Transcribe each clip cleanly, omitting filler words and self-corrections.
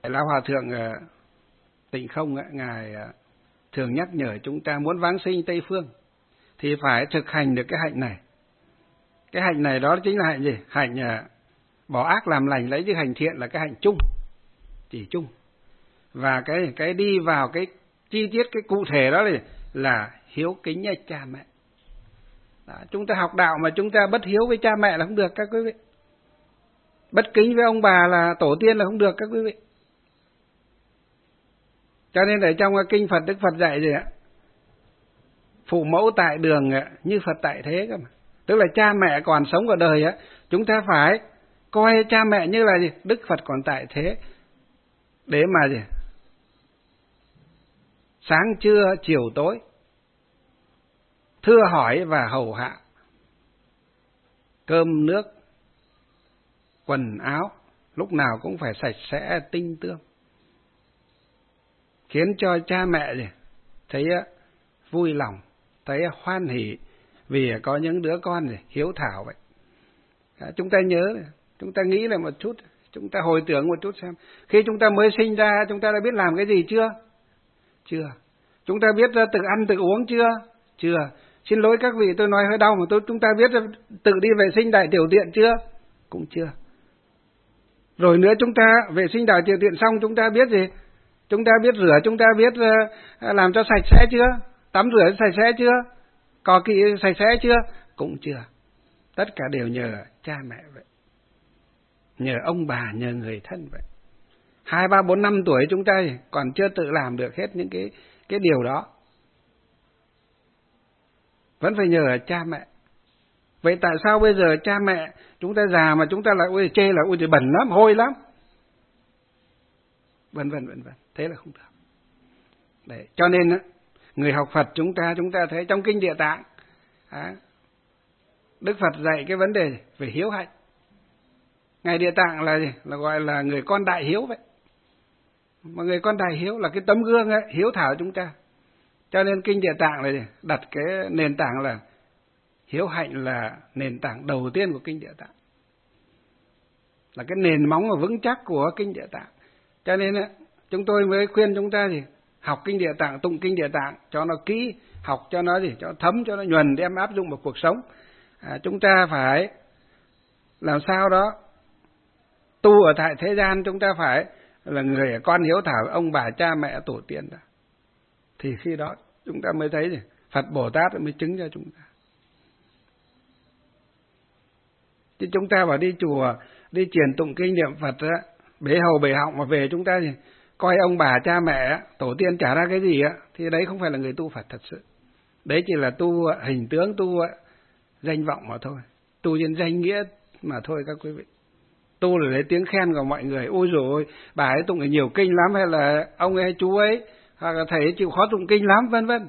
Lão Hòa Thượng Tịnh Không ngài thường nhắc nhở chúng ta muốn vãng sinh Tây Phương thì phải thực hành được cái hạnh này. Cái hạnh này đó chính là hạnh gì? Hạnh bỏ ác làm lành, lấy chữ hành thiện là cái hạnh chung, chỉ chung. Và cái đi vào cái chi tiết, cái cụ thể đó là hiếu kính cha mẹ. Đó, chúng ta học đạo mà chúng ta bất hiếu với cha mẹ là không được các quý vị. Bất kính với ông bà là tổ tiên là không được các quý vị. Cho nên ở trong kinh Phật, Đức Phật dạy gì ạ? Phụ mẫu tại đường như Phật tại thế cơ mà. Tức là cha mẹ còn sống ở đời chúng ta phải coi cha mẹ như là gì? Đức Phật còn tại thế. Để mà gì? Sáng trưa chiều tối thưa hỏi và hầu hạ, cơm nước quần áo lúc nào cũng phải sạch sẽ tinh tươm, khiến cho cha mẹ gì? Thấy vui lòng, thấy hoan hỉ vì có những đứa con gì? Hiếu thảo vậy. Chúng ta nhớ, chúng ta nghĩ lại một chút, chúng ta hồi tưởng một chút xem, khi chúng ta mới sinh ra chúng ta đã biết làm cái gì chưa? Chưa. Chúng ta biết tự ăn tự uống chưa? Chưa. Xin lỗi các vị, tôi nói hơi đau mà chúng ta biết tự đi vệ sinh đại tiểu tiện chưa? Cũng chưa. Rồi nữa chúng ta vệ sinh đại tiểu tiện xong chúng ta biết gì? Chúng ta biết rửa, chúng ta biết làm cho sạch sẽ chưa? Tắm rửa sạch sẽ chưa? Cọ kỵ sạch sẽ chưa? Cũng chưa. Tất cả đều nhờ cha mẹ vậy. Nhờ ông bà, nhờ người thân vậy. 2, 3, 4, 5 tuổi chúng ta còn chưa tự làm được hết những cái điều đó. Vẫn phải nhờ cha mẹ. Vậy tại sao bây giờ cha mẹ chúng ta già mà chúng ta lại chê là ôi trời bẩn lắm, hôi lắm, vân vân. Thế là không được. Đấy, cho nên người học Phật chúng ta thấy trong kinh Địa Tạng Đức Phật dạy cái vấn đề về hiếu hạnh. Ngài Địa Tạng là gì? Là gọi là người con đại hiếu vậy. Mà người con đại hiếu là cái tấm gương hiếu thảo chúng ta. Cho nên kinh Địa Tạng là gì? Đặt cái nền tảng là hiếu hạnh là nền tảng đầu tiên của kinh Địa Tạng, là cái nền móng và vững chắc của kinh Địa Tạng. Cho nên chúng tôi mới khuyên chúng ta gì? Học kinh Địa Tạng, tụng kinh Địa Tạng cho nó kỹ, học cho nó gì? Cho thấm, cho nó nhuần, đem áp dụng vào cuộc sống. Chúng ta phải làm sao đó tu ở tại thế gian, chúng ta phải là người con hiếu thảo ông bà cha mẹ tổ tiên đó. Thì khi đó chúng ta mới thấy gì? Phật Bồ Tát mới chứng cho chúng ta. Chứ chúng ta vào đi chùa, đi truyền tụng kinh niệm Phật bế hầu bế họng mà về chúng ta gì? Coi ông bà cha mẹ tổ tiên trả ra cái gì thì đấy không phải là người tu Phật thật sự. Đấy chỉ là tu hình tướng, tu danh vọng mà thôi, tu trên danh nghĩa mà thôi các quý vị. Tu là lấy tiếng khen của mọi người. Ôi dồi ôi, bà ấy tụng nhiều kinh lắm, hay là ông ấy chú ấy hoặc là thầy ấy chịu khó tụng kinh lắm, vân vân.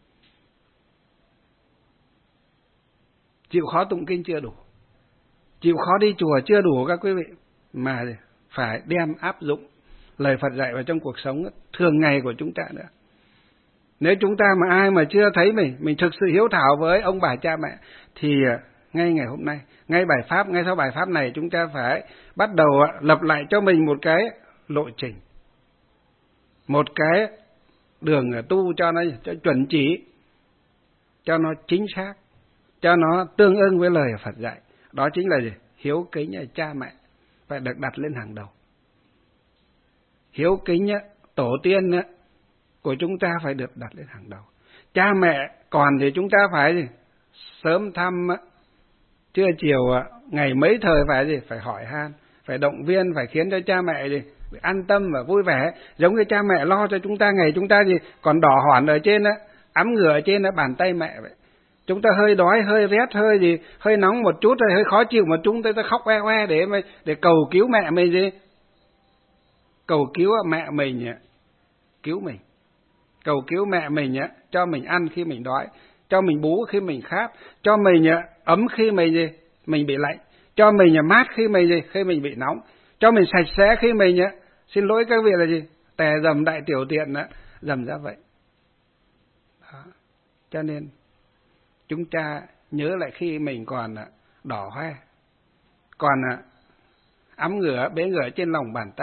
Chịu khó tụng kinh chưa đủ, chịu khó đi chùa chưa đủ các quý vị, mà phải đem áp dụng lời Phật dạy vào trong cuộc sống thường ngày của chúng ta nữa. Nếu chúng ta mà ai mà chưa thấy mình thực sự hiếu thảo với ông bà cha mẹ thì ngay ngày hôm nay, ngay sau bài pháp này chúng ta phải bắt đầu lập lại cho mình một cái lộ trình, một cái đường tu cho nó chuẩn chỉ, cho nó chính xác, cho nó tương ưng với lời Phật dạy. Đó chính là gì? Hiếu kính cha mẹ phải được đặt lên hàng đầu. Hiếu kính tổ tiên của chúng ta phải được đặt lên hàng đầu. Cha mẹ còn thì chúng ta phải gì? Sớm thăm, trưa chiều ngày mấy thời phải gì? Phải hỏi han, phải động viên, phải khiến cho cha mẹ gì? An tâm và vui vẻ. Giống như cha mẹ lo cho chúng ta ngày chúng ta gì? Còn đỏ hỏn ở trên ấm ngửa ở trên bàn tay mẹ vậy. Chúng ta hơi đói, hơi rét, hơi gì, hơi nóng một chút, hơi khó chịu một chút, ta khóc oe oe để cầu cứu mẹ mình gì? Cầu cứu mẹ mình cứu mình. Cầu cứu mẹ mình cho mình ăn khi mình đói, cho mình bú khi mình khát, cho mình ấm khi mình bị lạnh, cho mình mát khi mình bị nóng, cho mình sạch sẽ khi mình xin lỗi các vị là gì? Tè dầm đại tiểu tiện dầm ra vậy. Đó. Cho nên chúng ta nhớ lại khi mình còn đỏ hoe, còn ấm ngửa bế ngửa trên lòng bàn tay,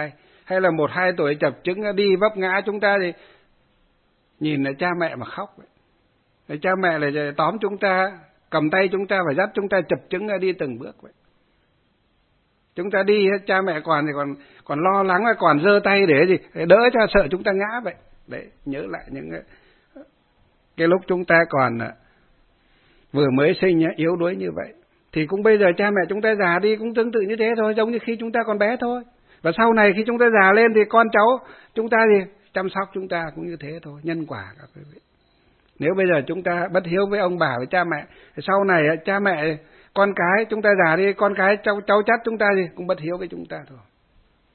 hay là 1-2 tuổi chập chững đi vấp ngã, chúng ta thì nhìn lại cha mẹ mà khóc vậy. Cha mẹ là tóm chúng ta, cầm tay chúng ta và dắt chúng ta chập chững đi từng bước vậy. Chúng ta đi cha mẹ còn lo lắng, còn giơ tay để gì, để đỡ cho, sợ chúng ta ngã vậy. Để nhớ lại những cái lúc chúng ta còn vừa mới sinh yếu đuối như vậy. Thì cũng bây giờ cha mẹ chúng ta già đi cũng tương tự như thế thôi, giống như khi chúng ta còn bé thôi. Và sau này khi chúng ta già lên thì con cháu chúng ta thì chăm sóc chúng ta cũng như thế thôi, nhân quả các quý vị. Nếu bây giờ chúng ta bất hiếu với ông bà, với cha mẹ, thì sau này cha mẹ, con cái chúng ta già đi, con cái cháu chắt chúng ta thì cũng bất hiếu với chúng ta thôi.